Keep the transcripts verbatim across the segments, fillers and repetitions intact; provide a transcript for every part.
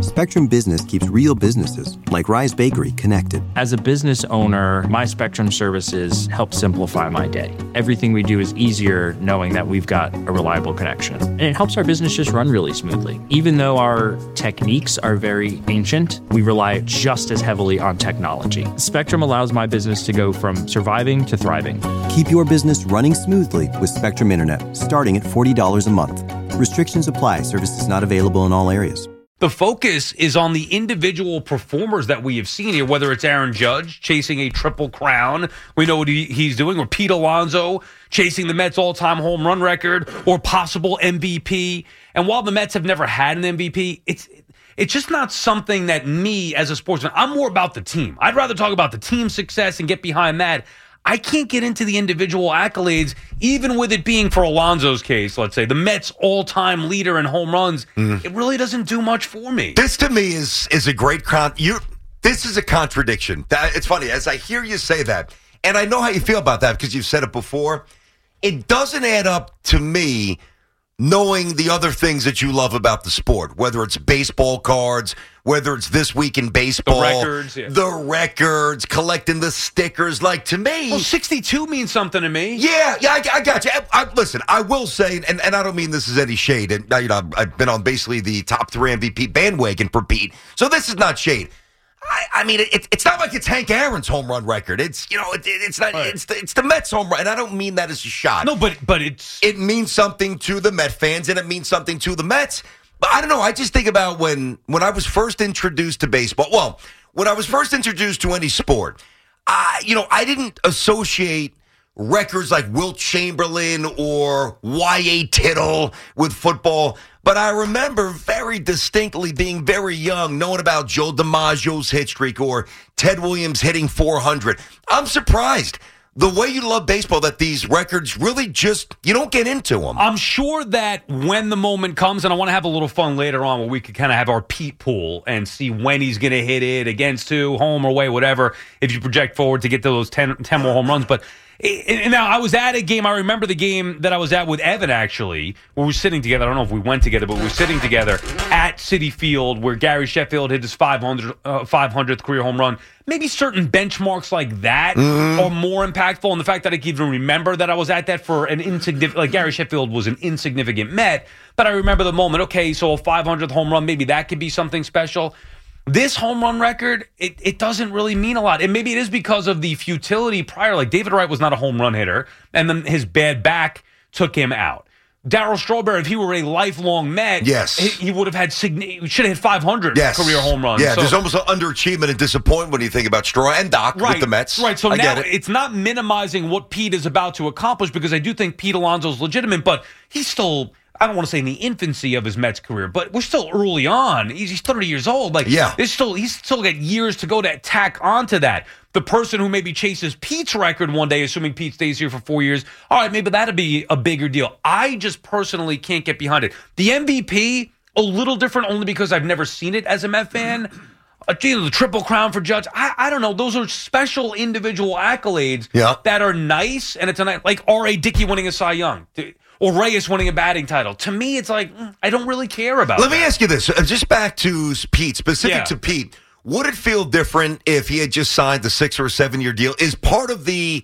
Spectrum Business keeps real businesses, like Rise Bakery, connected. As a business owner, my Spectrum services help simplify my day. Everything we do is easier knowing that we've got a reliable connection. And it helps our business just run really smoothly. Even though our techniques are very ancient, we rely just as heavily on technology. Spectrum allows my business to go from surviving to thriving. Keep your business running smoothly with Spectrum Internet, starting at forty dollars a month. Restrictions apply. Services not available in all areas. The focus is on the individual performers that we have seen here, whether it's Aaron Judge chasing a triple crown, we know what he, he's doing, or Pete Alonso chasing the Mets' all-time home run record, or possible M V P. And while the Mets have never had an M V P, it's it's just not something that me, as a sportsman, I'm more about the team. I'd rather talk about the team success and get behind that. I can't get into the individual accolades, even with it being, for Alonso's case, let's say, the Mets' all-time leader in home runs. Mm. It really doesn't do much for me. This, to me, is is a great con. You, this is a contradiction. That, it's funny, as I hear you say that, and I know how you feel about that because you've said it before, it doesn't add up to me knowing the other things that you love about the sport, whether it's baseball cards, whether it's This Week in Baseball, the records, yeah. the records, collecting the stickers. Like, to me, well, sixty-two means something to me. Yeah, yeah, I, I got you. I, I, listen, I will say, and, and I don't mean this is any shade. And you know, I've been on basically the top three M V P bandwagon for Pete, so this is not shade. I, I mean, it, it's not like it's Hank Aaron's home run record. It's you know, it, it's not. Right. It's the, it's the Mets home run, and I don't mean that as a shot. No, but but it's it means something to the Met fans, and it means something to the Mets. But I don't know. I just think about when when I was first introduced to baseball. Well, when I was first introduced to any sport, I you know I didn't associate records like Wilt Chamberlain or Y A Tittle with football. But I remember very distinctly being very young, knowing about Joe DiMaggio's hit streak or Ted Williams hitting four hundred. I'm surprised the way you love baseball that these records really just, you don't get into them. I'm sure that when the moment comes, and I want to have a little fun later on where we could kind of have our Pete pool and see when he's going to hit it, against who, home or away, whatever, if you project forward to get to those ten, ten more home runs. But and now, I was at a game, I remember the game that I was at with Evan, actually, where we were sitting together. I don't know if we went together, but we were sitting together at Citi Field where Gary Sheffield hit his five hundredth, uh, five hundredth career home run. Maybe certain benchmarks like that mm-hmm. are more impactful. And the fact that I can even remember that I was at that for an insignificant, like Gary Sheffield was an insignificant Met, but I remember the moment, okay, so a five hundredth home run, maybe that could be something special. This home run record, it, it doesn't really mean a lot. And maybe it is because of the futility prior. Like, David Wright was not a home run hitter, and then his bad back took him out. Darryl Strawberry, if he were a lifelong Met, yes. he, he would have had, he should have hit five hundred yes. career home runs. Yeah, so, there's almost an underachievement and disappointment when you think about Straw and Doc right, with the Mets. Right, so I now it. it's not minimizing what Pete is about to accomplish, because I do think Pete Alonso's legitimate, but he's still, I don't want to say in the infancy of his Mets career, but we're still early on. He's, he's thirty years old. Like, yeah. there's still, he's still got years to go to tack onto that. The person who maybe chases Pete's record one day, assuming Pete stays here for four years, all right, maybe that'd be a bigger deal. I just personally can't get behind it. The M V P, a little different only because I've never seen it as a Met fan. Uh, you know, the Triple Crown for Judge, I, I don't know. Those are special individual accolades yeah. that are nice, and it's a nice, like R A. Dickey winning a Cy Young. Or Reyes winning a batting title. To me, it's like, mm, I don't really care about Let that. me ask you this. Just back to Pete, specific yeah. to Pete. Would it feel different if he had just signed the six or seven year deal? Is part of the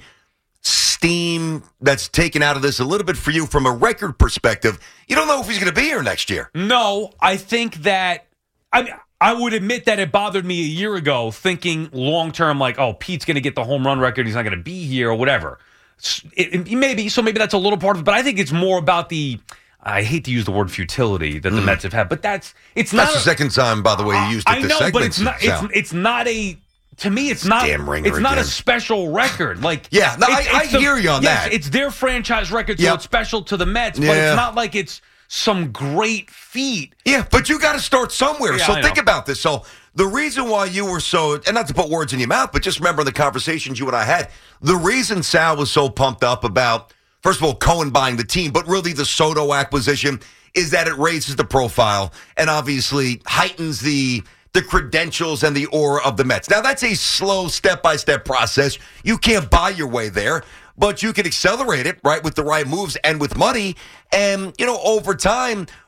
steam that's taken out of this a little bit for you from a record perspective? You don't know if he's going to be here next year. No, I think that, I mean, I would admit that it bothered me a year ago, thinking long term, like, oh, Pete's going to get the home run record. He's not going to be here or whatever. It, it, maybe, so maybe that's a little part of it, but I think it's more about the, I hate to use the word futility that the mm. Mets have had, but that's, it's not. That's the second time, by the way, you used it I this know, segment. but it's not, it's, it's not a, to me, it's not, Damn ringer it's not again. a special record. Like, yeah, no, it's, I, I it's the, hear you on yes, that. It's their franchise record, so yep. it's special to the Mets, but yeah. it's not like it's some great feat. Yeah, but you got to start somewhere. Yeah, so I think know. about this. So the reason why you were so, and not to put words in your mouth, but just remember the conversations you and I had. The reason Sal was so pumped up about, first of all, Cohen buying the team, but really the Soto acquisition, is that it raises the profile and obviously heightens the the credentials and the aura of the Mets. Now, that's a slow step-by-step process. You can't buy your way there, but you can accelerate it, right, with the right moves and with money. And, you know, over time,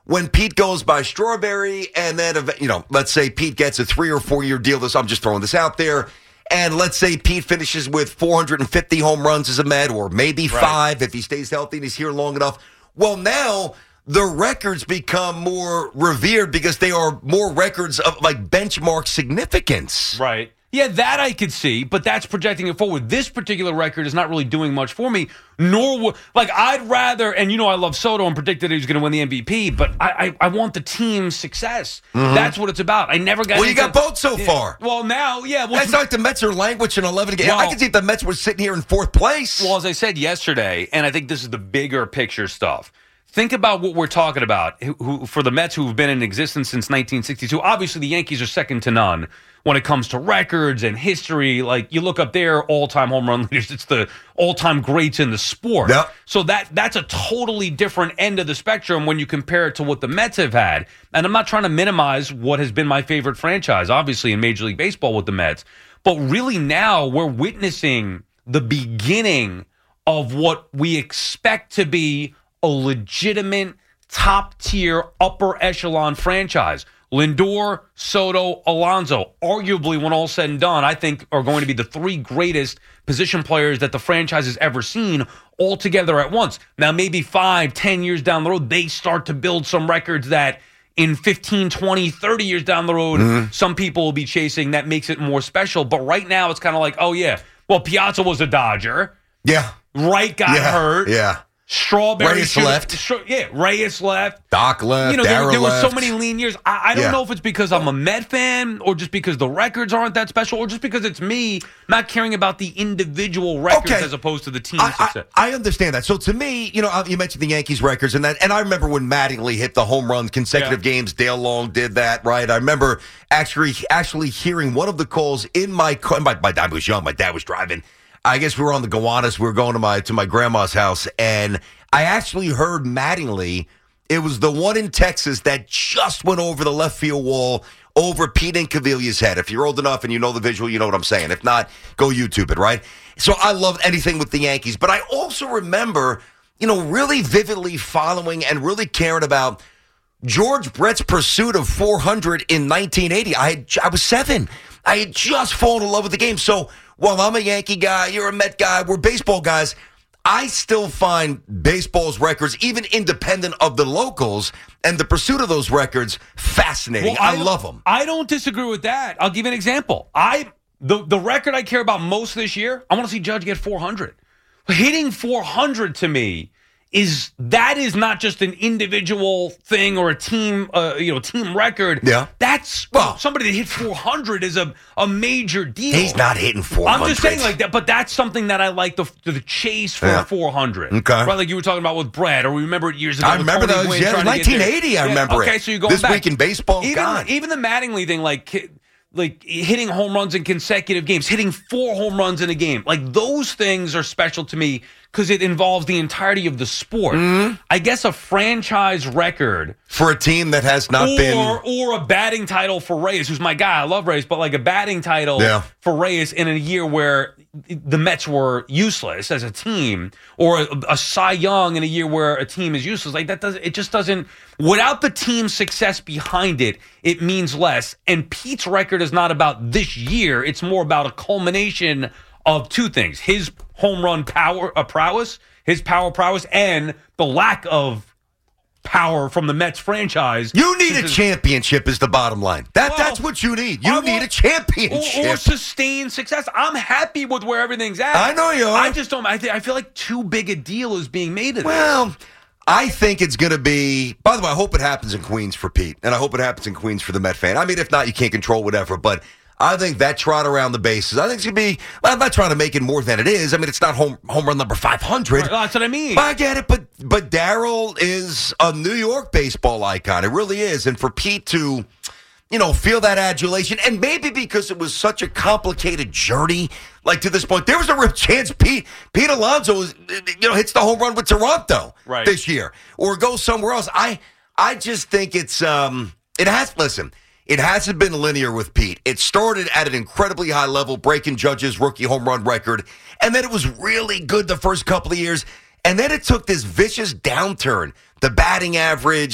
when Pete goes by Strawberry, and then, you know, let's say Pete gets a three or four year deal. This I'm just throwing this out there. And let's say Pete finishes with four hundred fifty home runs as a Met, or maybe Right. five if he stays healthy and he's here long enough. Well, now the records become more revered because they are more records of like benchmark significance. Right. Yeah, that I could see, but that's projecting it forward. This particular record is not really doing much for me, nor would, like, I'd rather, and you know I love Soto and predicted he was going to win the M V P, but I, I, I want the team's success. Mm-hmm. That's what it's about. I never got Well, you into, got both so yeah. far. Well, now, yeah. Well, That's not like the Mets are languishing eleven games. Well, I could see if the Mets were sitting here in fourth place. Well, as I said yesterday, and I think this is the bigger picture stuff. Think about what we're talking about. Who, who, for the Mets who've been in existence since nineteen sixty-two, obviously the Yankees are second to none when it comes to records and history. Like, you look up there, all-time home run leaders, it's the all-time greats in the sport. Yep. So that that's a totally different end of the spectrum when you compare it to what the Mets have had. And I'm not trying to minimize what has been my favorite franchise, obviously, in Major League Baseball with the Mets. But really now we're witnessing the beginning of what we expect to be a legitimate, top-tier, upper-echelon franchise. Lindor, Soto, Alonso, arguably, when all said and done, I think are going to be the three greatest position players that the franchise has ever seen all together at once. Now, maybe five, ten years down the road, they start to build some records that in fifteen, twenty, thirty years down the road, mm-hmm. some people will be chasing. That makes it more special. But right now, it's kind of like, oh, yeah, well, Piazza was a Dodger. Yeah. Wright got yeah. hurt. Yeah. Strawberry Reyes left. Yeah, Reyes left. Doc left. You know, there, there were left. so many lean years. I, I don't yeah. know if it's because I'm a Met fan, or just because the records aren't that special, or just because it's me not caring about the individual records okay. as opposed to the team I, success. I, I understand that. So to me, you know, you mentioned the Yankees records, and that, and I remember when Mattingly hit the home run consecutive yeah. games. Dale Long did that, right? I remember actually actually hearing one of the calls in my car. My, my dad was young. My dad was driving. I guess we were on the Gowanus. We were going to my to my grandma's house, and I actually heard Mattingly. It was the one in Texas that just went over the left field wall, over Pete Incaviglia's head. If you're old enough and you know the visual, you know what I'm saying. If not, go YouTube it, right? So I love anything with the Yankees. But I also remember, you know, really vividly following and really caring about George Brett's pursuit of four hundred in nineteen eighty. I had, I was seven. I had just fallen in love with the game. So while I'm a Yankee guy, you're a Met guy, we're baseball guys, I still find baseball's records, even independent of the locals, and the pursuit of those records fascinating. Well, I, I love them. I don't disagree with that. I'll give you an example. I the the record I care about most this year, I want to see Judge get four hundred. Hitting four hundred to me is that is not just an individual thing or a team, uh, you know, team record. Yeah, that's well, somebody that hit four hundred is a, a major deal. He's not hitting four hundred. I'm just saying like that, but that's something that I like the the chase for yeah. four hundred. Okay, right? Like you were talking about with Brad, or we remember it years ago. I remember Tony those. Gwynn Yeah, nineteen eighty. I remember yeah. it. Okay, so you're going this back. week in baseball. Even God. even the Mattingly thing, like. Like hitting home runs in consecutive games, hitting four home runs in a game. Like those things are special to me because it involves the entirety of the sport. Mm-hmm. I guess a franchise record for a team that has not or, been, or a batting title for Reyes, who's my guy. I love Reyes, but like a batting title yeah. for Reyes in a year where the Mets were useless as a team, or a, a Cy Young in a year where a team is useless. Like that doesn't. It just doesn't. Without the team's success behind it, it means less. And Pete's record is not about this year. It's more about a culmination of two things: his home run power uh, prowess, his power prowess, and the lack of power from the Mets franchise. You need a championship is the bottom line. That well, That's what you need. You I need want, a championship. Or, or sustained success. I'm happy with where everything's at. I know you are. I just don't, I, th- I feel like too big a deal is being made of well, this. I think it's going to be, by the way, I hope it happens in Queens for Pete, and I hope it happens in Queens for the Met fan. I mean, if not, you can't control whatever, but I think that trot around the bases, I think it's going to be, well, I'm not trying to make it more than it is. I mean, it's not home home run number five hundred. Right, that's what I mean. I get it, but, but Darryl is a New York baseball icon. It really is. And for Pete to, you know, feel that adulation, and maybe because it was such a complicated journey, like to this point, there was a real chance Pete Pete Alonso, you know, hits the home run with Toronto right. this year, or goes somewhere else. I I just think it's um it has listen, it hasn't been linear with Pete. It started at an incredibly high level, breaking Judge's rookie home run record, and then it was really good the first couple of years, and then it took this vicious downturn. The batting average,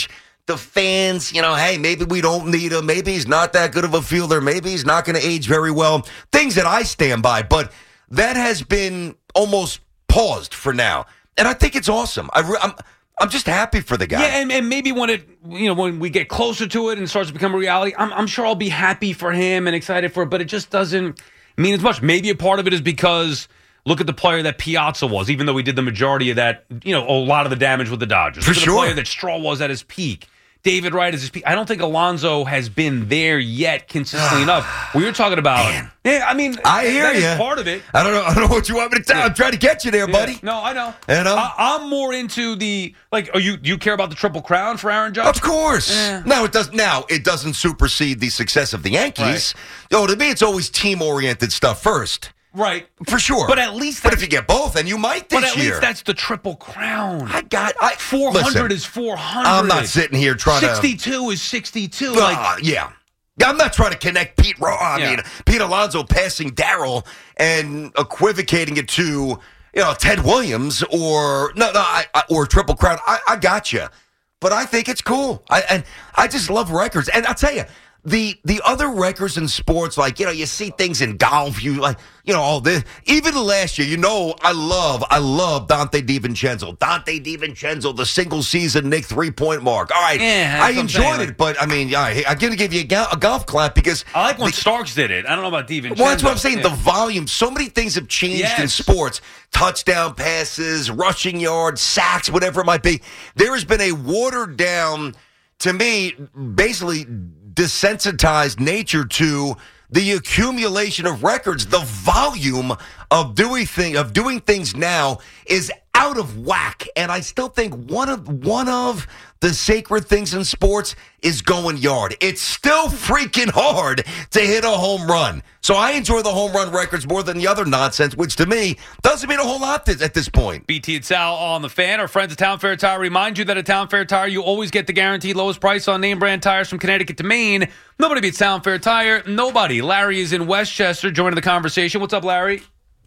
the fans, you know, hey, maybe we don't need him. Maybe he's not that good of a fielder. Maybe he's not going to age very well. Things that I stand by. But that has been almost paused for now. And I think it's awesome. I re- I'm, I'm just happy for the guy. Yeah, and, and maybe when it, you know, when we get closer to it and it starts to become a reality, I'm, I'm sure I'll be happy for him and excited for it, but it just doesn't mean as much. Maybe a part of it is because look at the player that Piazza was, even though he did the majority of that, you know, a lot of the damage with the Dodgers. For look at sure. the player that Straw was at his peak. David Wright is his peak. I don't think Alonso has been there yet consistently enough. We were talking about, Man. yeah, I mean, I hear that is you. part of it. I don't know. I don't know what you want me to tell. Yeah. I'm trying to get you there, buddy. Yeah. No, I know. You know? I, I'm more into the like. Are you do you care about the Triple Crown for Aaron Judge? Of course. Yeah. Now it does. Now it doesn't supersede the success of the Yankees. Yo, to me, it's always team-oriented stuff first, Right, for sure. but at least but that's, if you get both, and you might this but at year. least that's the Triple Crown. I got I four hundred listen, is four hundred. I'm not sitting here trying sixty-two is sixty-two. to. Like, Uh, yeah. I'm not trying to connect Pete. Ro- I Yeah. mean, Pete Alonso passing Darryl and equivocating it to you know Ted Williams or no no I, I, or Triple Crown. I, I got you, but I think it's cool. I and I just love records, and I'll tell you. The the other records in sports, like, you know, you see things in golf, you like, you know, all this. Even last year, you know, I love, I love Dante DiVincenzo. Dante DiVincenzo, the single season Nick three-point mark. All right, Yeah, that's I what I'm enjoyed saying, it, like- but, I mean, yeah, I'm going to give you a, go- a golf clap because... I like when the- Starks did it. I don't know about DiVincenzo. well, that's what I'm saying. Yeah. The volume. So many things have changed in Yes. sports. Touchdown passes, rushing yards, sacks, whatever it might be. There has been a watered down, to me, basically desensitized nature to the accumulation of records. The volume of doing thing of doing things now is out of whack. And I still think one of one of the sacred things in sports is going yard. It's still freaking hard to hit a home run. So I enjoy the home run records more than the other nonsense, which to me doesn't mean a whole lot th- at this point. B T and Sal on the Fan. Our friends at Town Fair Tire remind you that at Town Fair Tire, you always get the guaranteed lowest price on name brand tires from Connecticut to Maine. Nobody beats Town Fair Tire. Nobody. Larry is in Westchester joining the conversation. What's up, Larry?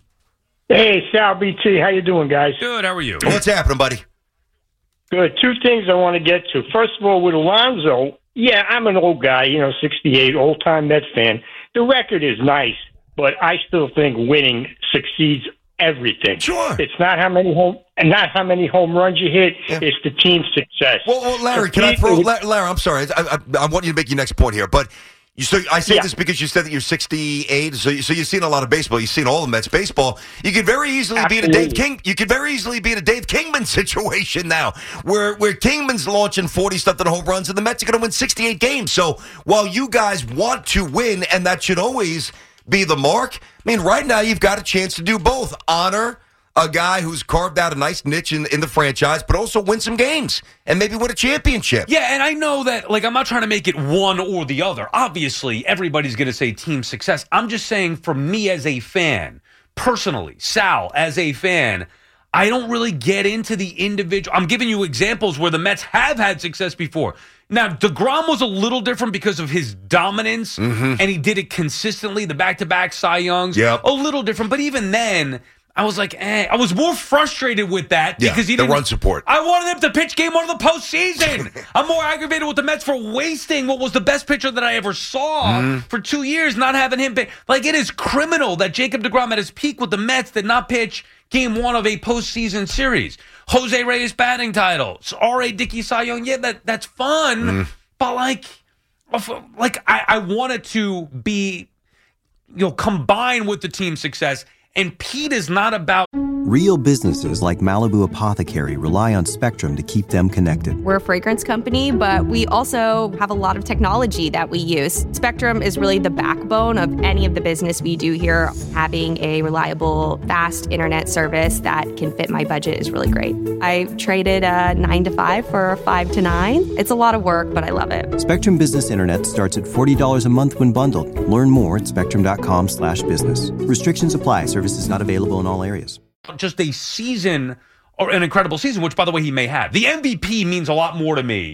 Hey, Sal, B T, how you doing, guys? Good. How are you? What's happening, buddy? Good. Two things I want to get to. First of all, with Alonso, yeah, I'm an old guy, you know, sixty-eight, old-time Mets fan. The record is nice, but I still think winning succeeds everything. Sure. It's not how many home and not how many home runs you hit. Yeah. It's the team's success. Well, well Larry, can I throw La- Larry? I'm sorry, I, I, I want you to make your next point here, but you. So I say Yeah. this because you said that you're sixty-eight, so you, so you've seen a lot of baseball. You've seen all the Mets baseball. You could very easily be in a Dave Absolutely. King. You could very easily be in a Dave Kingman situation now, where where Kingman's launching forty something home runs, and the Mets are going to win sixty-eight games. So while you guys want to win, and that should always be the mark. I mean, right now you've got a chance to do both. Honor a guy who's carved out a nice niche in, in the franchise, but also win some games and maybe win a championship. Yeah, and I know that, like, I'm not trying to make it one or the other. Obviously, everybody's going to say team success. I'm just saying, for me as a fan, personally, Sal, as a fan, I don't really get into the individual. I'm giving you examples where the Mets have had success before. Now, DeGrom was a little different because of his dominance, and he did it consistently, the back-to-back Cy Youngs. Yep. A little different, but even then, I was like, eh. I was more frustrated with that Yeah, because he the didn't run support. I wanted them to pitch game one of the postseason. I'm more aggravated with the Mets for wasting what was the best pitcher that I ever saw Mm-hmm. for two years, not having him pitch. Like, it is criminal that Jacob deGrom at his peak with the Mets did not pitch game one of a postseason series. Jose Reyes batting title. R A. Dickey Cy Young. Yeah, that, that's fun. Mm. But, like, like I, I wanted to be, you know, combined with the team success. And Pete is not about. Real businesses like Malibu Apothecary rely on Spectrum to keep them connected. We're a fragrance company, but we also have a lot of technology that we use. Spectrum is really the backbone of any of the business we do here. Having a reliable, fast internet service that can fit my budget is really great. I traded a nine to five for a five to nine. It's a lot of work, but I love it. Spectrum Business Internet starts at forty dollars a month when bundled. Learn more at spectrum.com slash business. Restrictions apply. Services not available in all areas. Just a season or an incredible season, which, by the way, he may have. The M V P means a lot more to me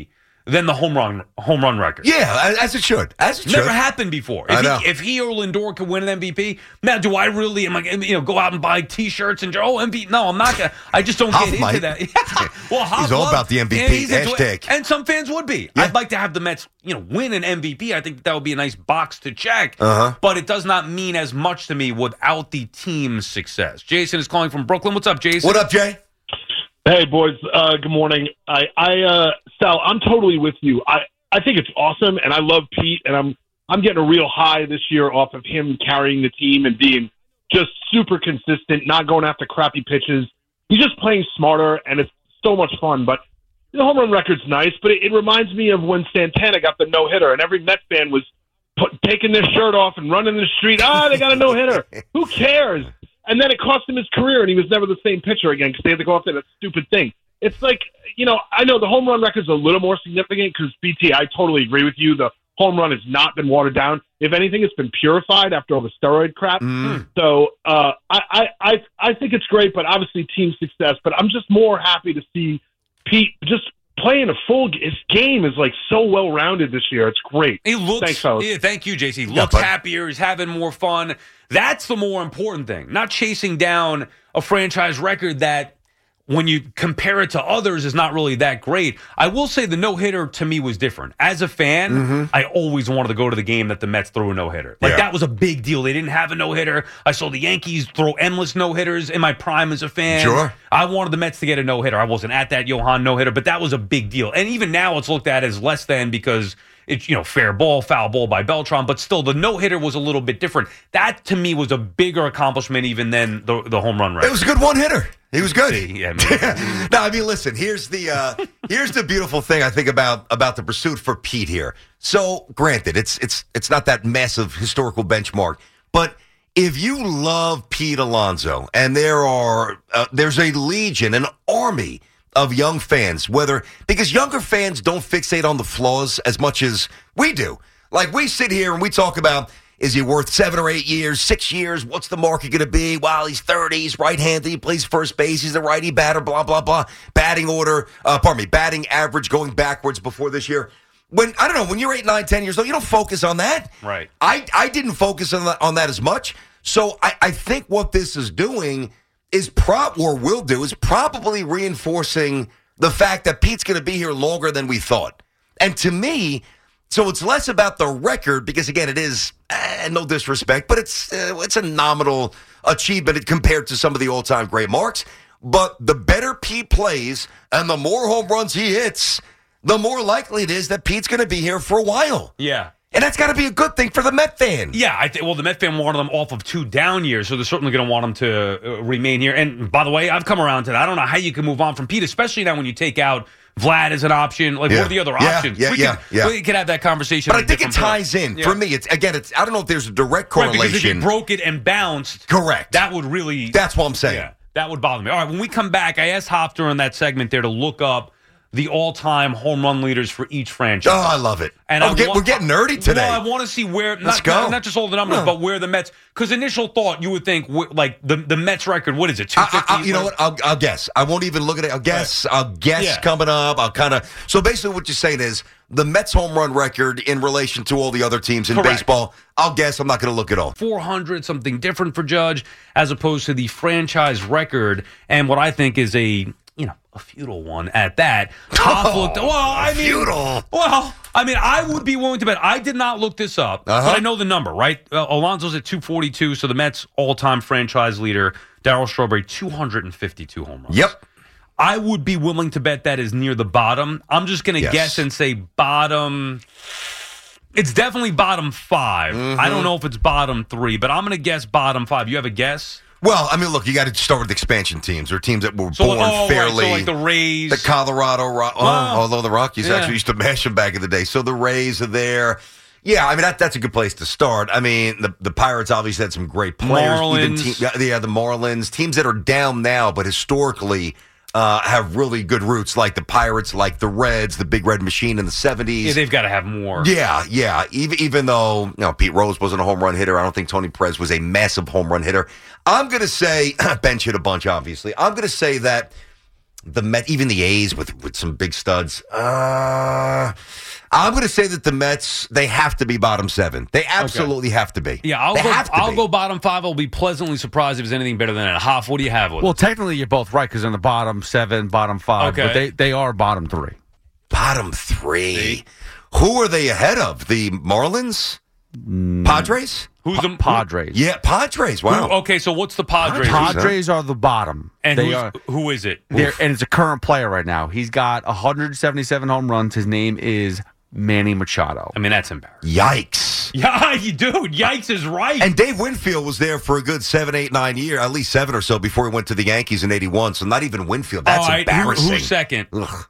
than the home run home run record. Yeah, as it should. As it should. Never happened before. If I know. he, if he or Lindor could win an M V P, now do I really am I you know go out and buy T-shirts and oh M V P? No, I'm not gonna. I just don't Huff get into might. that. Yeah. Well, Huff He's all loves- about the M V P. yeah, he's into Hashtag. it. And some fans would be. Yeah. I'd like to have the Mets, you know, win an M V P. I think that, that would be a nice box to check. Uh-huh. But it does not mean as much to me without the team's success. Jason is calling from Brooklyn. What's up, Jason? What up, Jay? Hey, boys. Uh, good morning. I, I, uh, Sal, I'm totally with you. I, I think it's awesome, and I love Pete, and I'm, I'm getting a real high this year off of him carrying the team and being just super consistent, not going after crappy pitches. He's just playing smarter, and it's so much fun. But the home run record's nice, but it, it reminds me of when Santana got the no hitter, and every Mets fan was put, taking their shirt off and running the street. Ah, they got a no hitter. Who cares? And then it cost him his career, and he was never the same pitcher again because they had to go after that stupid thing. It's like, you know, I know the home run record's a little more significant because, B T, I totally agree with you. The home run has not been watered down. If anything, it's been purified after all the steroid crap. Mm. So uh, I, I, I, I think it's great, but obviously team success. But I'm just more happy to see Pete just playing a full – his game is, like, so well-rounded this year. It's great. He looks. Thanks, fellas. Yeah, thank you, J C. He Yeah, looks bud. happier. He's having more fun. That's the more important thing. Not chasing down a franchise record that, when you compare it to others, is not really that great. I will say the no-hitter to me was different. As a fan, Mm-hmm. I always wanted to go to the game that the Mets threw a no-hitter. Like, Yeah. that was a big deal. They didn't have a no-hitter. I saw the Yankees throw endless no-hitters in my prime as a fan. Sure. I wanted the Mets to get a no-hitter. I wasn't at that Johan no-hitter, but that was a big deal. And even now it's looked at as less than because it's, you know, fair ball, foul ball by Beltran, but still the no-hitter was a little bit different. That, to me, was a bigger accomplishment even than the, the home run It record. was a good one-hitter. He was good. Yeah, man. No, I mean, listen. Here's the uh, here's the beautiful thing I think about about the pursuit for Pete here. So, granted, it's it's it's not that massive historical benchmark, but if you love Pete Alonso, and there are uh, there's a legion, an army of young fans, whether because younger fans don't fixate on the flaws as much as we do. Like we sit here and we talk about. Is he worth seven or eight years, six years? What's the market going to be? Well, he's thirty, he's right-handed, he plays first base, he's a righty batter, blah, blah, blah. Batting order, uh, pardon me, batting average going backwards before this year. When, I don't know, when you're eight, nine, ten years old, you don't focus on that. Right. I, I didn't focus on that, on that as much. So I, I think what this is doing is, prop or will do, is probably reinforcing the fact that Pete's going to be here longer than we thought. And to me, so it's less about the record because, again, it is, eh, no disrespect, but it's uh, it's a nominal achievement compared to some of the all-time great marks. But the better Pete plays and the more home runs he hits, the more likely it is that Pete's going to be here for a while. Yeah. And that's got to be a good thing for the Met fan. Yeah, I think. Well, the Met fan wanted them off of two down years, so they're certainly going to want him to uh, remain here. And by the way, I've come around to that. I don't know how you can move on from Pete, especially now when you take out Vlad as an option. Like, Yeah. what are the other Yeah, options? yeah, we yeah, could, yeah. We could have that conversation. But at I a think it different point. ties in. Yeah. For me, it's again, it's I don't know if there's a direct Right, because if he correlation. broke it and bounced, Correct. that would really. That's what I'm saying. Yeah, that would bother me. All right, when we come back, I asked Hop during that segment there to look up the all-time home run leaders for each franchise. Oh, I love it. And oh, I we're, get, wa- we're getting nerdy today. Well, I want to see where Let's not, go. not not just all the numbers, Huh. but where the Mets. Because initial thought, you would think wh- like the the Mets record. What is it? Two I, fifty. I, I, you know what? I'll, I'll guess. I won't even look at it. I'll guess. I'll guess Yeah. coming up. I'll kind of. So basically, what you're saying is the Mets home run record in relation to all the other teams in Correct. baseball. I'll guess. I'm not going to look at all. four hundred, something different for Judge, as opposed to the franchise record, and what I think is a you know a futile one at that. Hop looked. Well, I mean, futile. Well, I mean, I would be willing to bet. I did not look this up, Uh-huh. but I know the number, right? Uh, Alonso's at two forty-two, so the Mets all-time franchise leader, Darryl Strawberry, two hundred fifty-two home runs. Yep. I would be willing to bet that is near the bottom. I'm just going to Yes. guess and say bottom. It's definitely bottom five. Mm-hmm. I don't know if it's bottom three, but I'm going to guess bottom five. You have a guess? Well, I mean, look, you got to start with expansion teams or teams that were So, born oh, right, fairly. so like the Rays. The Colorado, Ro- oh, Wow. although the Rockies Yeah. actually used to mash them back in the day. So the Rays are there. Yeah, I mean, that, that's a good place to start. I mean, the, the Pirates obviously had some great players. Even Marlins. te- yeah, yeah, the Marlins. Teams that are down now, but historically uh, have really good roots, like the Pirates, like the Reds, the Big Red Machine in the seventies. yeah, they've got to have more. Yeah, yeah. Even even though you know Pete Rose wasn't a home run hitter, I don't think Tony Perez was a massive home run hitter. I'm going to say Bench hit a bunch. Obviously, I'm going to say that the Met, even the A's with, with some big studs. Uh, I'm going to say that the Mets, they have to be bottom seven. They absolutely have to be. Yeah, I'll They go. have to I'll be. go bottom five. I'll be pleasantly surprised if it's anything better than that. Hoff, what do you have with Well, it? technically, you're both right because in the bottom seven, bottom five, Okay. but they, they are bottom three. Bottom three. Who are they ahead of? The Marlins? Padres? Who's the Padres. Yeah, Padres. Wow. Who, okay, so what's the Padres? Padres are the bottom. And they who's, are, who is it? they're- and it's a current player right now. He's got one hundred seventy-seven home runs. His name is Manny Machado. I mean, that's embarrassing. Yikes. Yeah, you dude. Yikes is right. And Dave Winfield was there for a good seven, eight, nine years, at least seven or so before he went to the Yankees in eighty-one. So not even Winfield. That's All right, who- embarrassing. who's second? Ugh.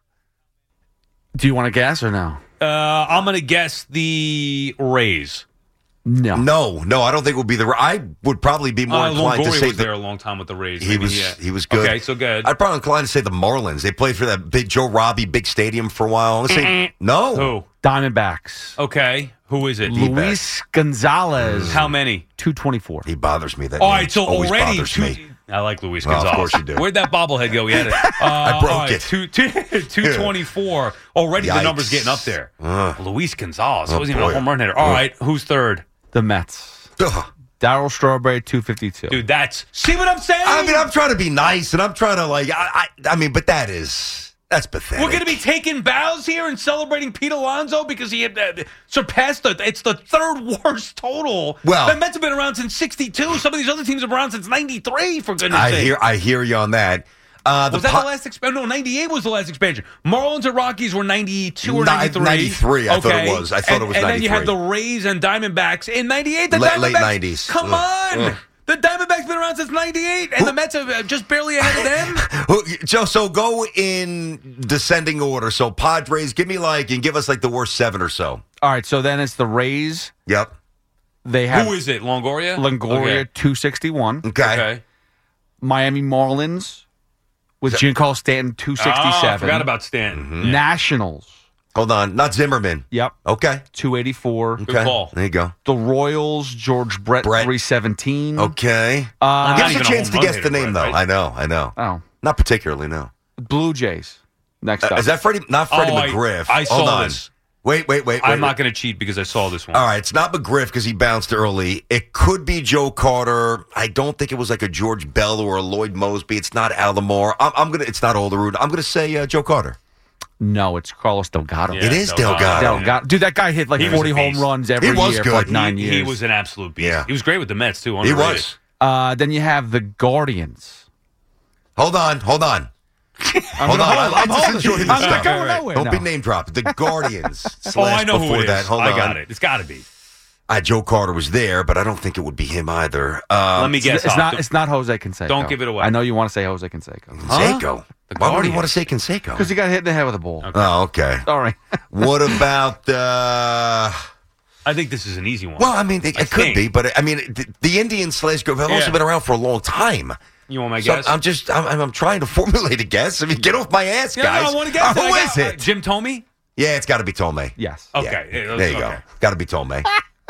Do you want to guess or no? Uh, I'm going to guess the Rays. No. No, no, I don't think it would be the. I would probably be more Uh, inclined to Longoria say was the, there a long time with the Rays. he Maybe, was yeah. he was good. Okay, so good. I'd probably inclined to say the Marlins. They played for that big Joe Robbie big stadium for a while. I'm gonna say no. Who? Diamondbacks. Okay, who is it? Luis Gonzalez. How many? two twenty-four. He bothers me. That All name right, so always already bothers two, me. I like Luis Well, of Gonzalez. course you do. Where'd that bobblehead go? We had it. Uh, I broke all right, it. Two, two, two twenty-four. Already the Yikes. number's getting up there. Ugh. Luis Gonzalez. Oh, He wasn't even boy. a home run hitter. All Ugh. right, who's third? The Mets. Ugh. Darryl Strawberry, two fifty-two. Dude, that's... See what I'm saying? I mean, I'm trying to be nice, and I'm trying to like. I, I, I mean, but that is that's pathetic. We're going to be taking bows here and celebrating Pete Alonso because he had uh, surpassed the. It's the third worst total. Well- the Mets have been around since sixty-two. Some of these other teams have been around since ninety-three. For goodness' I sake, hear. I hear you on that. Uh, the was that po- the last expansion? No, ninety-eight was the last expansion. Marlins and Rockies were ninety-two or Ni- ninety-three. ninety-three, I thought it Okay. was. I thought and, it was And then you had the ninety-three. Rays and Diamondbacks in ninety-eight. The Late- Diamondbacks, late nineties. Come Ugh. on. Ugh. The Diamondbacks been around since ninety-eight, and the Mets have uh, just barely ahead of them. Who- So, so go in descending order. So Padres, give me like and give us like the worst seven or so. All right, so then it's the Rays. Yep. They have Who is it? Longoria. Longoria, Okay. two sixty-one. Okay. Okay. Miami Marlins with Giancarlo Stanton, two sixty-seven. Oh, I forgot about Stanton. Mm-hmm. Yeah. Nationals. Hold on, not Zimmerman. Yep, Okay. two eighty-four. Good Okay. call. There you go. The Royals, George Brett, Brett. three seventeen. Okay. Uh, Give not us a even a chance home to run guess hitter, the name, Brett, though. right? I know. I know. oh, Not particularly. No. Blue Jays. Next Uh, up. is that Freddie? Not Freddie Oh, I- McGriff. I saw Hold on. this. Wait, wait, wait. I'm wait, not wait. going to cheat because I saw this one. All right, it's not McGriff because he bounced early. It could be Joe Carter. I don't think it was like a George Bell or a Lloyd Mosby. It's not Alomar. I'm, I'm gonna. It's not Olerud. I'm gonna say uh, Joe Carter. no, it's Carlos Delgado. Yeah, It is Delgado. Delgado. Delgado. Dude, that guy hit like He was a forty home beast. runs every He was year for good. like nine he, years. he was an absolute beast. Yeah. He was great with the Mets, too. He Underrated. was. Uh, then you have the Guardians. Hold on, hold on. I'm Hold gonna on. I hold- like I'm to holding- enjoy this I'm stuff. not going nowhere. Don't no. be name dropped. The Guardians. Oh, slash I know before who it that. is. Hold I on. got it. It's got to be. Uh, Joe Carter was there, but I don't think it would be him either. Um, Let me guess. It's, it's Hoff. not. It's not Jose Canseco. Don't give it away. I know you want to say Jose Canseco Canseco. The Why would you Guardians. want to say Canseco? because he got hit in the head with a ball. Oh, okay. Sorry. What about? Uh, I think this is an easy one. well, I mean, it, I it could think. be, but I mean, the, the Indians slash Grove have also Yeah. been around for a long time. You want my So guess? I'm just, I'm, I'm I'm trying to formulate a guess. I mean, get off my ass, yeah, guys. no, I want to guess. Uh, who I got- is it? uh, Jim Tomey? Yeah, it's got to be Tomei. Yes. Okay. Yeah. Yeah, There you okay. go. Got to be Tomei.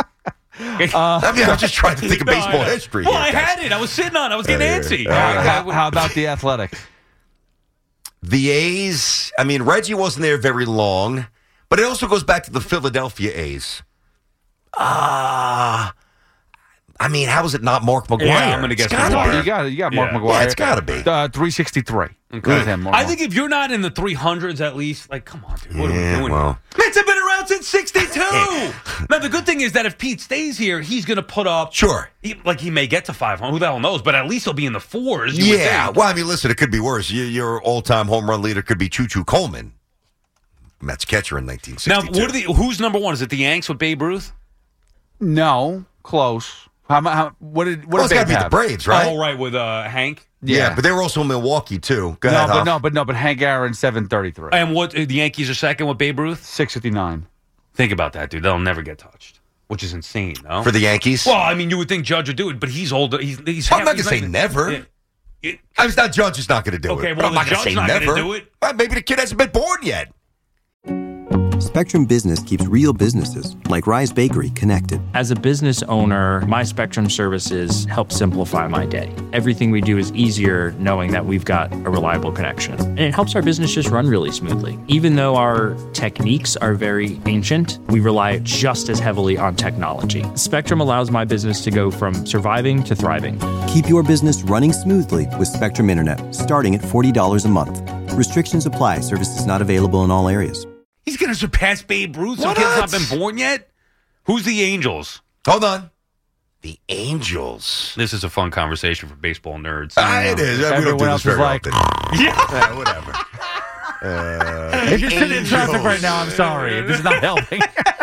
Okay. I mean, I'm just trying to think of No, baseball I know. history. Well, here, I guys. had it. I was sitting on it. I was getting Yeah, yeah, antsy. yeah. All right, How, okay. how about the Athletics? The A's, I mean, Reggie wasn't there very long, but it also goes back to the Philadelphia A's. Ah, I mean, how is it not Mark McGuire? Yeah, I'm gonna It's guess gotta McGuire. be. You got it. You got Mark Yeah. McGuire. Yeah, it's gotta be. Uh, three sixty-three. With him. I think if you're not in the three hundreds at least, like, come on, dude. What are Yeah, we doing? well. Mets have been around since sixty-two. Now, the good thing is that if Pete stays here, he's going to put up. Sure. He, like, he may get to five hundred. Who the hell knows? But at least he'll be in the fours. you would Yeah, think. well, I mean, listen, it could be worse. Your, your all-time home run leader could be Choo Choo Coleman, Mets catcher in nineteen Now, sixty-two. what are the, who's number one? Is it the Yanks with Babe Ruth? no close. How, mu- how what did what well, it's did got to Babe be the have? Braves, right? Oh, right, with uh, Hank. Yeah. but they were also in Milwaukee too. Go No, ahead, but Huff. no, but no, but Hank Aaron seven thirty-three. And what? The Yankees are second with Babe Ruth? six fifty-nine. Think about that, dude. They'll never get touched, which is insane, no? For the Yankees? well, I mean, you would think Judge would do it, but he's older. He's, he's I'm not he's going to say never. Yeah. It- I was not Judge is not going to do Okay, it. well, but I'm not the going to Judge's say not gonna never. do it. Well, maybe the kid hasn't been born yet. Spectrum Business keeps real businesses, like Rise Bakery, connected. As a business owner, my Spectrum services help simplify my day. Everything we do is easier knowing that we've got a reliable connection. And it helps our business just run really smoothly. Even though our techniques are very ancient, we rely just as heavily on technology. Spectrum allows my business to go from surviving to thriving. Keep your business running smoothly with Spectrum Internet, starting at forty dollars a month. Restrictions apply. Services not available in all areas. He's going to surpass Babe Ruth. Some What? kid's not been born yet. Who's the Angels? Hold on. The Angels. This is a fun conversation for baseball nerds. Ah, it is. We don't Everyone do this else is very like- often. Yeah, whatever. Uh, If you're sitting in traffic Angels. right now, I'm sorry. This is not helping.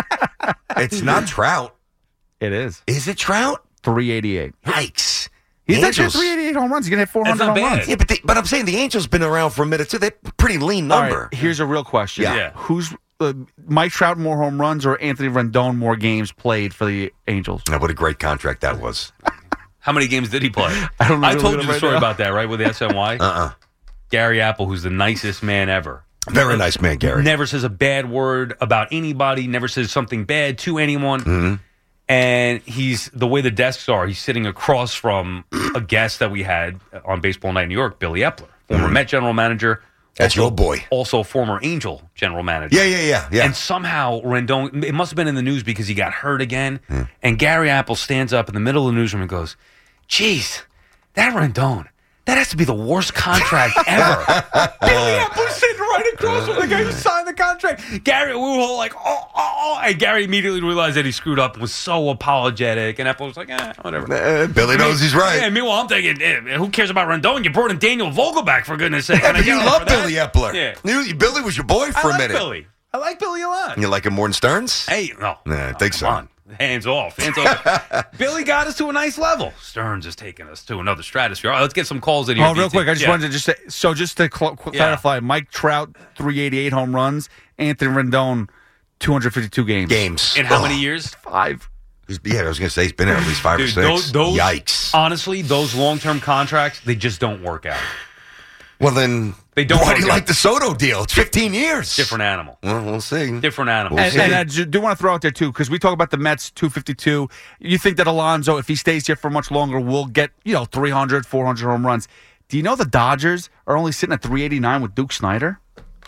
It's not Trout. It is. Is it Trout? three eighty-eight. Yikes. He's actually Angels. three eighty-eight home runs. He's going to hit four That's hundred not home bad. runs. Yeah, but, they, but I'm saying the Angels been around for a minute too. They're a pretty lean All number. right, here's a real question. Yeah. Yeah. Who's uh, Mike Trout more home runs or Anthony Rendon more games played for the Angels? Now, what a great contract that was. How many games did he play? I don't know. I told you Look at the it story right now. about that, right, with the S N Y? Uh-uh. Gary Apple, who's the nicest man ever. Very nice man, Gary. Never says a bad word about anybody, never says something bad to anyone. Mm-hmm. And he's, the way the desks are, he's sitting across from a guest that we had on Baseball Night in New York, Billy Epler, former Met general manager. That's also, your boy. Also former Angel general manager. Yeah, yeah, yeah, yeah. And somehow Rendon, it must have been in the news because he got hurt again. And Gary Apple stands up in the middle of the newsroom and goes, geez, that Rendon, that has to be the worst contract ever. Billy Apple's sitting right across from the guy who signed the contract. Gary, we were all like, oh, oh, oh. And Gary immediately realized that he screwed up and was so apologetic. And Apple was like, eh, whatever. Uh, Billy knows he's right. Yeah, meanwhile, I'm thinking, eh, who cares about Rendon? You brought in Daniel Vogelback, for goodness sake. Yeah, And I but you get it love for that. Billy Epler. Yeah. You, Billy was your boy I for a like minute. Billy. I like Billy a lot. You like him more than Stearns? Hey, no. Nah, I think so. Come on. Hands off. Hands off. Billy got us to a nice level. Stearns is taking us to another stratosphere. All right, let's get some calls in here. Oh, real B T. quick, I just Yeah. wanted to just say, so just to cl- cl- Yeah. clarify, Mike Trout, three eighty-eight home runs, Anthony Rendon, two hundred fifty-two games. Games. In how Ugh. many years? Five. He's- Yeah, I was going to say he's been there at least five Dude, or six. those, those, Yikes. Honestly, those long-term contracts, they just don't work out. Well, then, They don't why work do you out. like the Soto deal? It's fifteen years. Different animal. Well, we'll see. Different animal. We'll And, see. and I ju- do want to throw out there, too, because we talk about the Mets, two fifty-two. You think that Alonso, if he stays here for much longer, will get, you know, three hundred, four hundred home runs. Do you know the Dodgers are only sitting at three eighty-nine with Duke Snyder?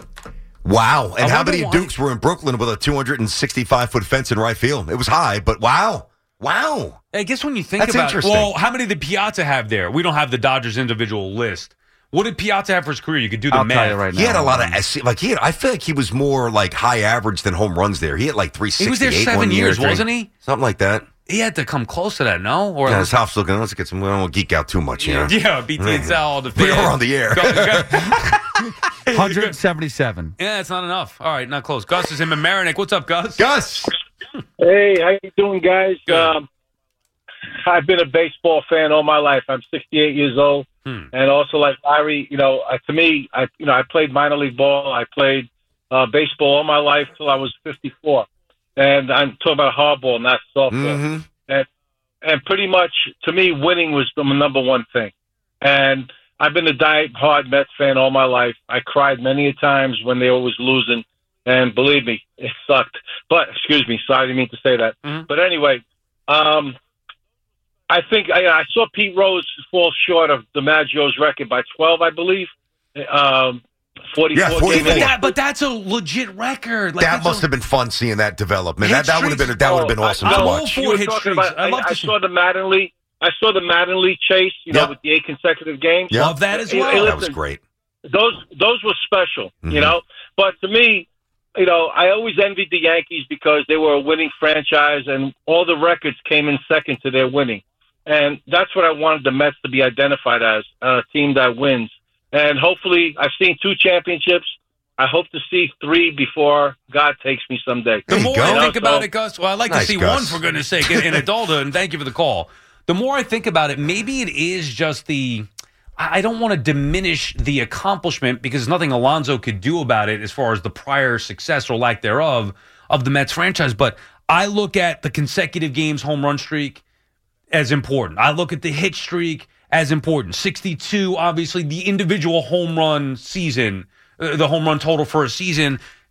Wow. And I how wonder many why- Dukes were in Brooklyn with a two hundred sixty-five foot fence in right field? It was high, but wow. Wow. I guess when you think That's about interesting. well, how many did Piazza have there? We don't have the Dodgers individual list. What did Piazza have for his career? You could do the I'll math. tell you right now. He had a lot of S C, like he had, I feel like he was more like high average than home runs there. He had like three He was sixty-eight there seven one year, years, three- wasn't he? Something like that. He had to come close to that, no? Or Yeah, his house looking. Let's get some. We don't want to geek out too much here. yeah, B T and Sal, all the We fans. are on the air. Go- go- one hundred seventy-seven. Yeah, it's not enough. All right, not close. Gus is him in Marinick. What's up, Gus? Gus. Hey, how you doing, guys? Good. Um, I've been a baseball fan all my life. I'm sixty-eight years old, Hmm. and also like Larry, you know, uh, to me, I you know, I played minor league ball. I played uh, baseball all my life till I was fifty-four, and I'm talking about hardball, not softball. Mm-hmm. And and pretty much to me, winning was the number one thing. And I've been a die-hard Mets fan all my life. I cried many a times when they were always losing, and believe me, it sucked. But excuse me, sorry, I didn't mean to say that. Mhm. But anyway, um, I think I, I saw Pete Rose fall short of DiMaggio's record by twelve, I believe. Um, forty-four. Yeah, forty-four. game But, winning. that, but that's a legit record. Like, That that's must a, have been fun seeing that development. That, Hit that would have been streaks. that would have been Oh, awesome I- to I'm all watch. for You were hit talking streaks. about- I I, love to I see- saw the Madden League. I saw the Madden League chase, you know, Yep. with the eight consecutive games. Yeah. Love that as Hey, well. hey, That was listen, great. those those were special, Mhm. you know. But to me, you know, I always envied the Yankees because they were a winning franchise, and all the records came in second to their winning. And that's what I wanted the Mets to be identified as, a team that wins. And hopefully, I've seen two championships. I hope to see three before God takes me someday. The There you more go. I You know, think about so- it, Gus, well, I'd like Nice, to see Gus. one, for goodness sake, in, in adulthood, and thank you for the call. The more I think about it, maybe it is just the, I I don't want to diminish the accomplishment because there's nothing Alonso could do about it as far as the prior success or lack thereof of the Mets franchise, but I look at the consecutive games home run streak as important. I look at the hit streak as important. sixty-two, obviously, the individual home run season, uh, the home run total for a season,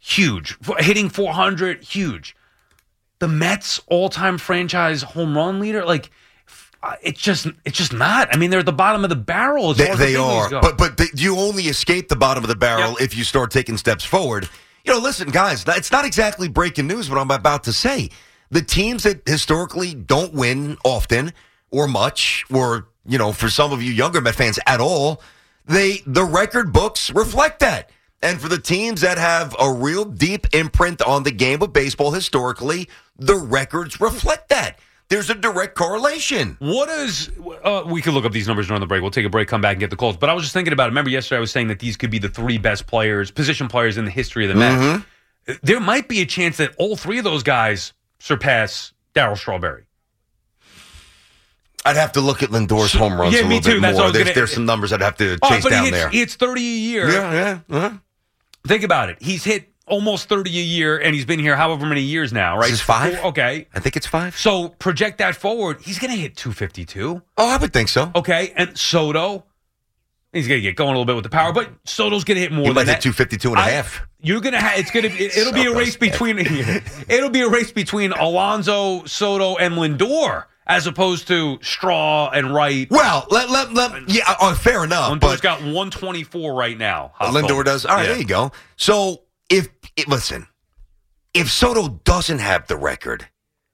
huge. Hitting four hundred, huge. The Mets all-time franchise home run leader, like it's just it's just not. I mean, they're at the bottom of the barrel. As they far as they the are, go. but but they, you only escape the bottom of the barrel Yep. if you start taking steps forward. You know, listen, guys, it's not exactly breaking news what I'm about to say. The teams that historically don't win often or much, or you know, for some of you younger Met fans at all, they the record books reflect that. And for the teams that have a real deep imprint on the game of baseball historically, the records reflect that. There's a direct correlation. What is, uh, we could look up these numbers during the break. We'll take a break, come back and get the calls. But I was just thinking about it. Remember yesterday I was saying that these could be the three best players, position players in the history of the Mets. Mm-hmm. There might be a chance that all three of those guys surpass Darryl Strawberry. I'd have to look at Lindor's home runs Yeah, a me little too. bit That's what I more. was There's, gonna- there's some numbers I'd have to Oh, chase but down he hits, there. he hits thirty a year. Yeah, yeah. Uh-huh. Think about it. He's hit almost thirty a year, and he's been here however many years now, right? Is this five? Four- okay. I think it's five. So project that forward. He's going to hit two fifty-two. Oh, I would think so. Okay. And Soto, he's going to get going a little bit with the power, but Soto's going to hit more He than might that. hit two fifty-two and a I- half. You're gonna have. It's gonna. It, it'll be a Soto's race between. It'll be a race between Alonso, Soto, and Lindor, as opposed to Straw and Wright. Well, let, let, let, yeah, uh, fair enough. Lindor's but got one twenty-four right now. Lindor does. All right, Yeah. there you go. So if it, listen, if Soto doesn't have the record,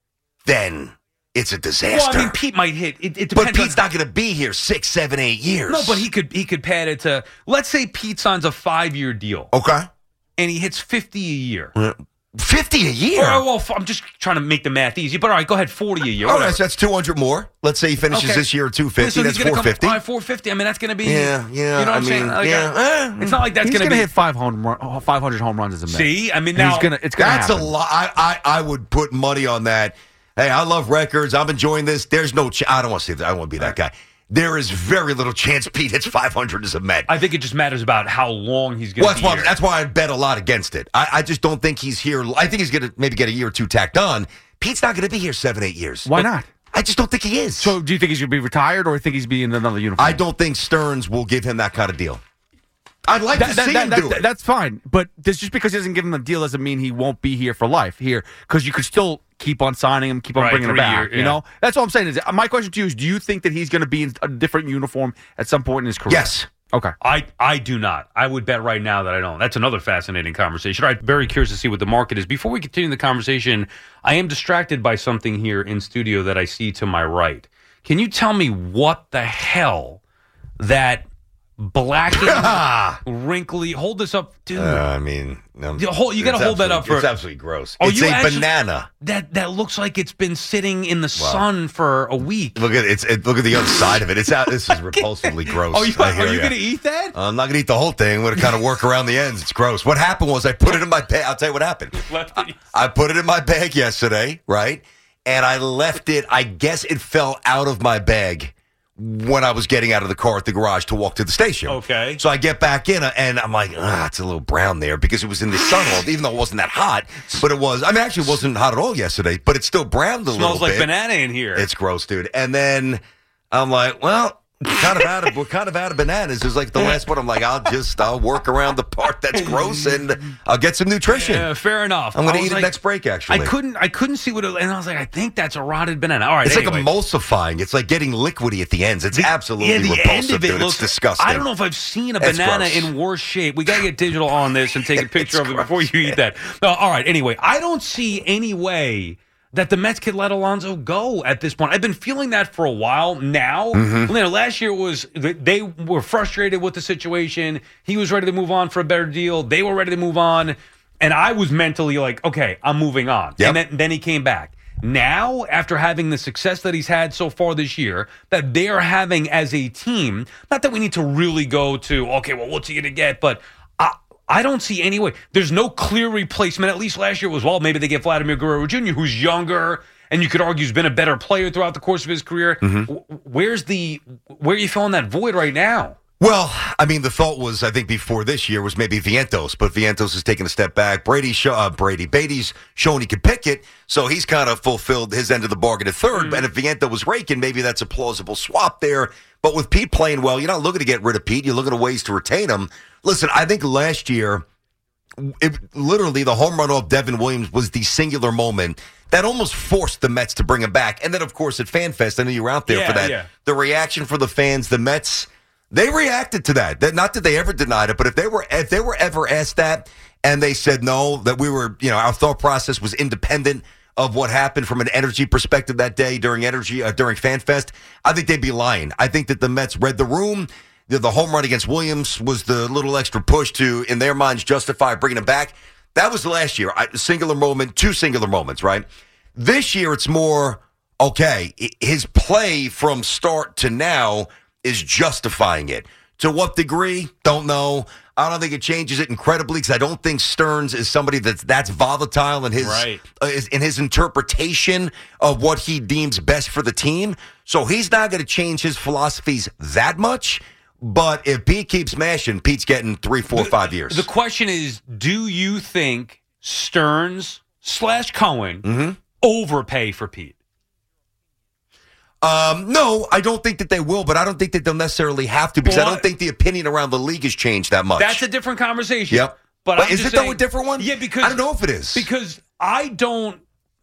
then it's a disaster. Well, I mean, Pete might hit. It, it but depends. Pete's on, not going to be here six, seven, eight years. No, but he could. He could pad it to. Let's say Pete signs a five-year deal, okay, and he hits fifty a year. fifty a year. Or, well, I'm just trying to make the math easy. But all right, go ahead, forty a year. All whatever. right, so that's two hundred more. Let's say he finishes Okay. this year at two fifty. So he's That's gonna four come- fifty. all right, four fifty. I mean, that's going to be. Yeah, yeah, You know what I I'm saying? mean, Like, yeah, uh, eh. it's not like that's He's going to gonna be. hit five home run, five hundred home runs as a Met. See, I mean, And now he's gonna. It's gonna That's happen. a lot. I, I, I would put money on that. Hey, I love records. I'm enjoying this. There's no. Ch- I don't want to say that. I don't want to be that guy. There is very little chance Pete hits five hundred as a Met. I think it just matters about how long he's going to Well, that's be why, here. that's why I bet a lot against it. I, I just don't think he's here. I think he's going to maybe get a year or two tacked on. Pete's not going to be here seven, eight years. Why not? I just don't think he is. So, do you think he's gonna be retired, or think he's be in another uniform? I don't think Stearns will give him that kind of deal. I'd like That- to that- see that- him that- do it. That's fine, but this, just because he doesn't give him a deal doesn't mean he won't be here for life. Here, because you could still keep on signing him, keep on Right, bringing him three back. year- You yeah. know, that's all I'm saying. Is my question to you is: do you think that he's going to be in a different uniform at some point in his career? Yes. Okay. I, I do not. I would bet right now that I don't. That's another fascinating conversation. All right, very curious to see what the market is. Before we continue the conversation, I am distracted by something here in studio that I see to my right. Can you tell me what the hell that blackened, wrinkly? Hold this up, dude. Uh, I mean, um, You hold- you gotta it's hold that absolutely- up for- It's absolutely gross. Oh, it's you a actually- banana. that that looks like it's been sitting in the sun for a week. Look at it's it, look at the other side of it. It's out. This is repulsively gross. Oh, you, I are hear you ya. going to eat that? I'm not gonna eat the whole thing. I'm gonna kind of work around the ends. It's gross. What happened was I put it in my bag. I'll tell you what happened. Lefties. I put it in my bag yesterday, right? And I left it. I guess it fell out of my bag when I was getting out of the car at the garage to walk to the station. Okay. So I get back in and I'm like, ah, it's a little brown there because it was in the sun all, even though it wasn't that hot. But it was. I mean, actually, it wasn't hot at all yesterday. But it's still browned a little Smells like bit. banana in here. It's gross, dude. And then I'm like, well, we're kind of out of we're kind of out of bananas. It was like the last one. I'm like, I'll just I'll work around the part that's gross and I'll get some nutrition. Yeah, fair enough. I'm going I to was eat like- it next break. Actually, I couldn't. I couldn't see what it. And I was like, I think that's a rotted banana. All right, It's anyway. like emulsifying. It's like getting liquidy at the ends. It's absolutely yeah, the repulsive, end of it dude. looks It's disgusting. I don't know if I've seen a It's banana gross. in worse shape. We got to get digital on this and take a picture It's of it before you eat that. No, all right. Anyway, I don't see any way that the Mets could let Alonso go at this point. I've been feeling that for a while now. Mm-hmm. You know, last year was they were frustrated with the situation. He was ready to move on for a better deal. They were ready to move on, and I was mentally like, okay, I'm moving on. Yep. And then, then he came back. Now, after having the success that he's had so far this year, that they are having as a team, not that we need to really go to, okay, well, what's he going to get? But I, I don't see any way. There's no clear replacement. At least last year was, well, maybe they get Vladimir Guerrero Junior, who's younger, and you could argue has been a better player throughout the course of his career. Mm-hmm. Where's the, where are you filling that void right now? Well, I mean, the thought was, I think before this year was maybe Vientos, but Vientos has taken a step back. Brady, show, uh, Brady, Beatty's shown he can pick it, so he's kind of fulfilled his end of the bargain at third. Mm. And if Vientos was raking, maybe that's a plausible swap there. But with Pete playing well, you're not looking to get rid of Pete. You're looking at ways to retain him. Listen, I think last year, it, literally the home run off Devin Williams was the singular moment that almost forced the Mets to bring him back. And then, of course, at FanFest, I know you were out there Yeah, for that. yeah. The reaction for the fans, the Mets, they reacted to that. that. Not that they ever denied it, but if they were if they were ever asked that and they said no, that we were, you know, our thought process was independent of what happened from an energy perspective that day during energy uh, during FanFest, I think they'd be lying. I think that the Mets read the room. The, the home run against Williams was the little extra push to, in their minds, justify bringing him back. That was last year. I, singular moment, two singular moments, right? This year, it's more, okay, his play from start to now is justifying it. To what degree? Don't know. I don't think it changes it incredibly because I don't think Stearns is somebody that's that's volatile in his Right. uh, in his interpretation of what he deems best for the team. So he's not going to change his philosophies that much. But if Pete keeps smashing, Pete's getting three, four, five years. The question is, do you think Stearns slash Cohen Mm-hmm. overpay for Pete? Um, no, I don't think that they will, but I don't think that they'll necessarily have to because I Well, don't think the opinion around the league has changed that much. That's a different conversation. Yep. But, But I'm is just it though saying- a different one? Yeah, because I don't know if it is. Because I don't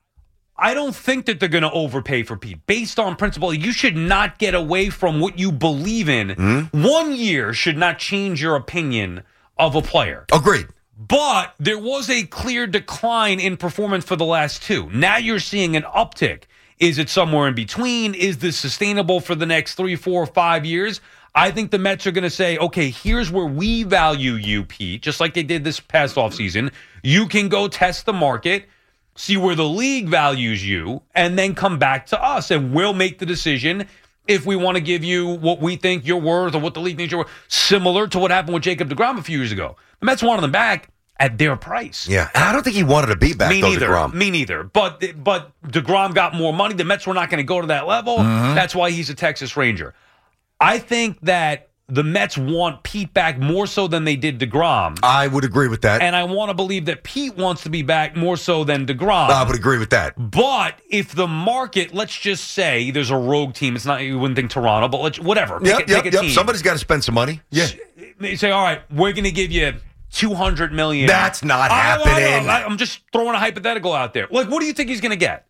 I don't think that they're going to overpay for Pete. Based on principle, you should not get away from what you believe in. Mm-hmm. One year should not change your opinion of a player. Agreed. But there was a clear decline in performance for the last two. Now you're seeing an uptick. Is it somewhere in between? Is this sustainable for the next three, four, five years? I think the Mets are going to say, okay, here's where we value you, Pete, just like they did this past offseason. You can go test the market, see where the league values you, and then come back to us, and we'll make the decision if we want to give you what we think you're worth or what the league thinks you're worth, similar to what happened with Jacob deGrom a few years ago. The Mets wanted them back at their price. Yeah, and I don't think he wanted to be back. Me though, neither. DeGrom. Me neither. But but DeGrom got more money. The Mets were not going to go to that level. Mm-hmm. That's why he's a Texas Ranger. I think that the Mets want Pete back more so than they did DeGrom. I would agree with that. And I want to believe that Pete wants to be back more so than DeGrom. I would agree with that. But if the market, let's just say there's a rogue team. It's not, you wouldn't think Toronto, but let's, whatever. Pick, Yep, a, yep, pick a yep. team. Somebody's got to spend some money. Yeah. They say, all right, we're going to give you two hundred million dollars. That's not I- I know, happening. I- I'm just throwing a hypothetical out there. Like, what do you think he's going to get?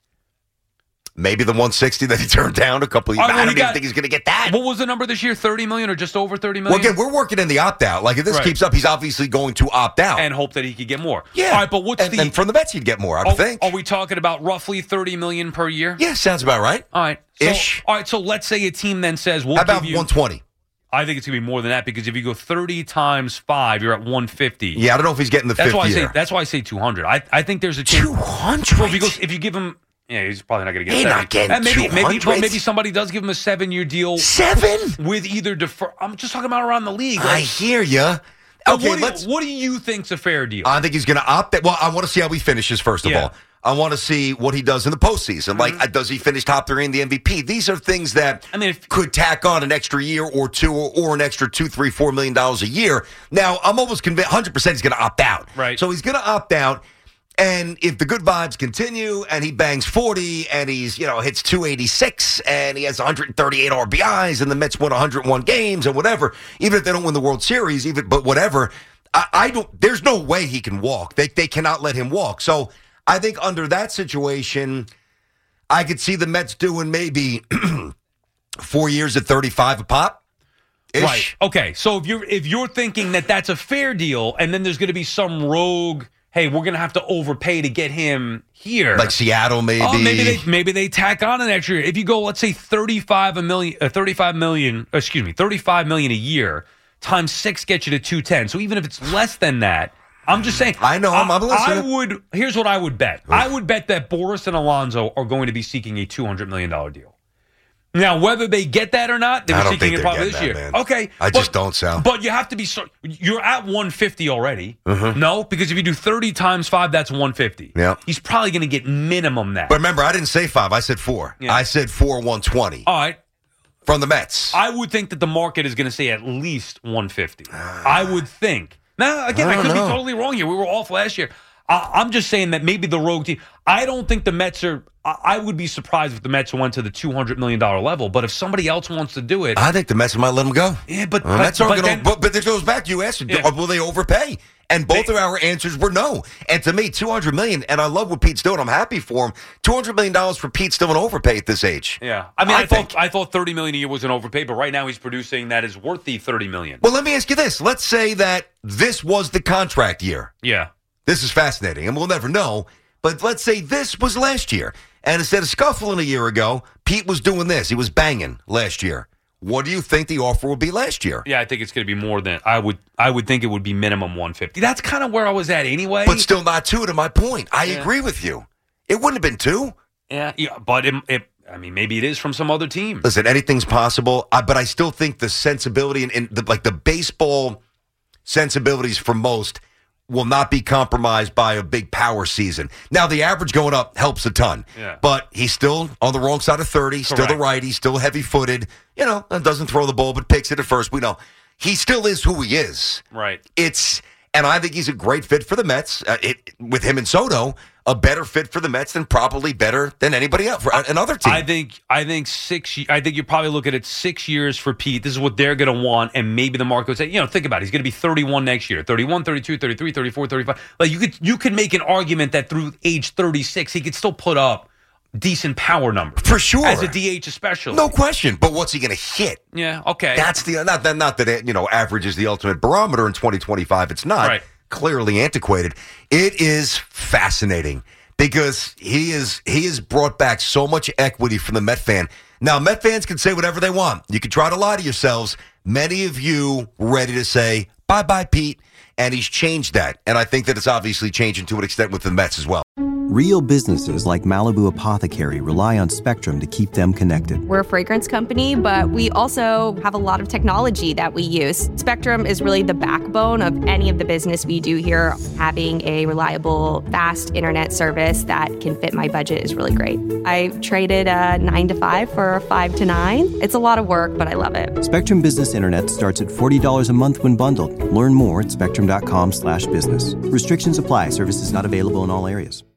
Maybe the one sixty that he turned down a couple of years. All right, well, I don't he even got- think he's going to get that. What was the number this year? thirty million or just over thirty Well, million? again, we're working in the opt-out. Like, if this Right. keeps up, he's obviously going to opt out. and hope that he could get more. yeah. All right, but what's and, the? and from the Mets, he'd get more, I would are, think. are we talking about roughly thirty million per year? Yeah, sounds about right. All right. So, Ish. All right. So let's say a team then says, "We'll How about give you." one twenty? I think it's gonna be more than that because if you go thirty times five, you're at one fifty. Yeah, I don't know if he's getting the That's fifth why I say. year. That's why I say two hundred. I I think there's a chance. two hundred? Well, if, he goes, if you give him, yeah, he's probably not going to get. He's seven. not getting And maybe, maybe, two hundred. well, maybe somebody does give him a seven-year deal Seven? with either defer. I'm just talking about around the league. I Like, hear you. but Okay, what do you- let's. what do you think's a fair deal? I think he's going to opt out. Well, I want to see how he finishes, first of Yeah. all. I want to see what he does in the postseason. Like, uh, does he finish top three in the M V P? These are things that I mean, if- could tack on an extra year or two or, or an extra two, three, four million dollars a year. Now, I'm almost convinced one hundred percent he's going to opt out. Right. So he's going to opt out. And if the good vibes continue and he bangs forty and he's, you know, hits two eighty-six and he has one hundred thirty-eight R B Is and the Mets win one hundred one games and whatever, even if they don't win the World Series, even but whatever, I, I don't, there's no way he can walk. They, they cannot let him walk. So I think under that situation, I could see the Mets doing maybe four years at thirty-five a pop. Ish. Right. Okay. So if you're if you're thinking that that's a fair deal, and then there's going to be some rogue, hey, we're going to have to overpay to get him here, Like Seattle, maybe. Oh, maybe they maybe they tack on an extra year. If you go, let's say thirty-five a million, uh, thirty-five million, excuse me, thirty-five million a year times six gets you to two ten. So even if it's less than that, I'm just saying. I know, I'm- I'm listening. I would. Here's what I would bet. I would bet that Boris and Alonso are going to be seeking a two hundred million dollar deal. Now, whether they get that or not, they I were don't seeking think it they're probably getting this that, year. man. Okay, I just don't, Sal. But you have to be. So, you're at one fifty already. Mm-hmm. No, because if you do thirty times five, that's one fifty. Yeah. He's probably going to get minimum that. But remember, I didn't say five. I said four. Yeah. I said four one twenty All right. from the Mets. I would think that the market is going to say at least one fifty. I would think. Now, again, I I, don't could know. be totally wrong here. We were off last year. I, I'm just saying that maybe the rogue team. I don't think the Mets are. I, I would be surprised if the Mets went to the two hundred million dollars level. But if somebody else wants to do it, I think the Mets might let him go. yeah, but The but, Mets aren't but gonna, then- but, but it goes back. You asked, Yeah. will they overpay? And both They- of our answers were no. And to me, two hundred million dollars, and I love what Pete's doing. I'm happy for him. two hundred million dollars for Pete still an overpay at this age. Yeah, I mean, I, I thought think. I thought thirty million a year was an overpay, but right now he's producing that is worth the thirty million. Well, let me ask you this. Let's say that this was the contract year. Yeah, This is fascinating, and we'll never know. But let's say this was last year. And instead of scuffling a year ago, Pete was doing this. He was banging last year. What do you think the offer would be last year? yeah, I think it's going to be more than I would. I would think it would be minimum one fifty. That's kind of where I was at anyway. But still not two, to my point. I Yeah. agree with you. It wouldn't have been two. yeah, yeah, but it, it, I mean, maybe it is from some other team. Listen, anything's possible, uh, but I still think the sensibility and, and the, like the baseball sensibilities for most will not be compromised by a big power season. Now, the average going up helps a ton, Yeah. but he's still on the wrong side of thirty, still the Correct. righty, still heavy-footed, you know, and doesn't throw the ball but picks it at first. We know. He still is who he is. Right. It's and I think he's a great fit for the Mets. Uh, it, with him and Soto, a better fit for the Mets than probably better than anybody else for another team. I think I think six. I think you're probably looking at six years for Pete. This is what they're going to want, and maybe the market would say, you know, think about it. He's going to be thirty-one next year, thirty-one, thirty-two, thirty-three, thirty-four, thirty-five. Like you could you could make an argument that through age thirty-six, he could still put up decent power numbers For sure. as a D H, especially. No question. But what's he going to hit? Yeah. Okay. That's the not that not that it, you know average is the ultimate barometer in twenty twenty-five. It's not. Right. Clearly antiquated. It is fascinating because he is he has brought back so much equity from the Met fan. Now, Met fans can say whatever they want. You can try to lie to yourselves. Many of you ready to say bye bye Pete, and he's changed that. And I think that it's obviously changing to an extent with the Mets as well. Real businesses like Malibu Apothecary rely on Spectrum to keep them connected. We're a fragrance company, but we also have a lot of technology that we use. Spectrum is really the backbone of any of the business we do here. Having a reliable, fast internet service that can fit my budget is really great. I traded a nine to five for a five to nine. It's a lot of work, but I love it. Spectrum Business Internet starts at forty dollars a month when bundled. Learn more at spectrum dot com slash business. Restrictions apply. Services not available in all areas.